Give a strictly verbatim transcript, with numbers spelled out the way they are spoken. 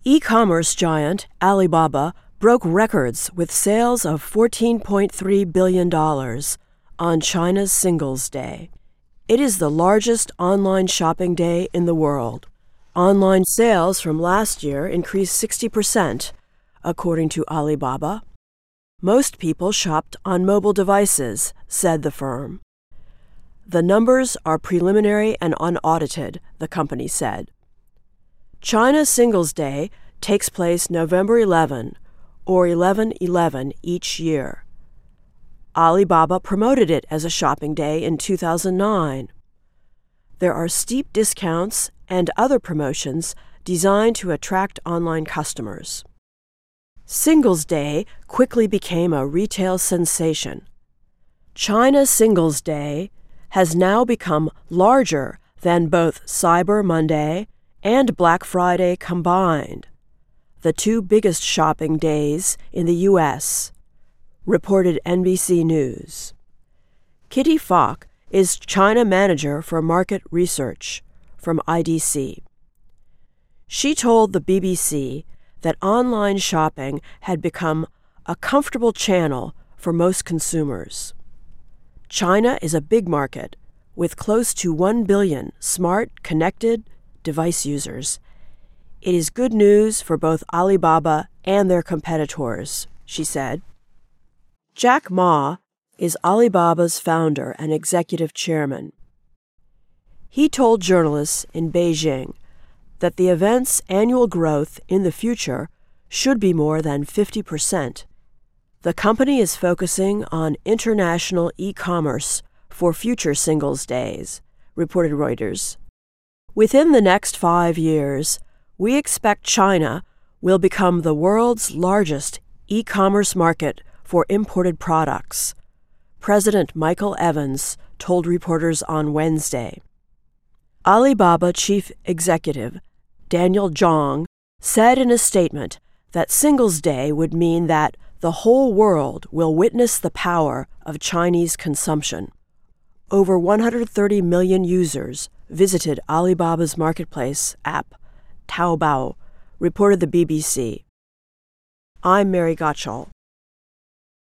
E-commerce giant Alibaba broke records with sales of fourteen point three billion dollars on China's Singles' Day. It is the largest online shopping day in the world. Online sales from last year increased sixty percent, according to Alibaba. Most people shopped on mobile devices, said the firm. The numbers are preliminary and unaudited, the company said. China's Singles' Day takes place November eleventh, or eleven eleven each year. Alibaba promoted it as a shopping day in two thousand nine. There are steep discounts and other promotions designed to attract online customers. Singles' Day quickly became a retail sensation. China's Singles' Day has now become larger than both Cyber Monday and Black Friday combined, the two biggest shopping days in the U S, reported N B C News. Kitty Falk is China manager for market research from I D C. She told the B B C that online shopping had become a comfortable channel for most consumers. China is a big market with close to one billion smart, connected device users. It is good news for both Alibaba and their competitors, she said. Jack Ma is Alibaba's founder and executive chairman. He told journalists in Beijing that the event's annual growth in the future should be more than fifty percent. The company is focusing on international e-commerce for future Singles' Days, reported Reuters. Within the next five years, we expect China will become the world's largest e-commerce market for imported products, President Michael Evans told reporters on Wednesday. Alibaba chief executive Daniel Zhang said in a statement that Singles' Day would mean that the whole world will witness the power of Chinese consumption. Over one hundred thirty million users visited Alibaba's marketplace app, Taobao, reported the B B C. I'm Mary Gottschall.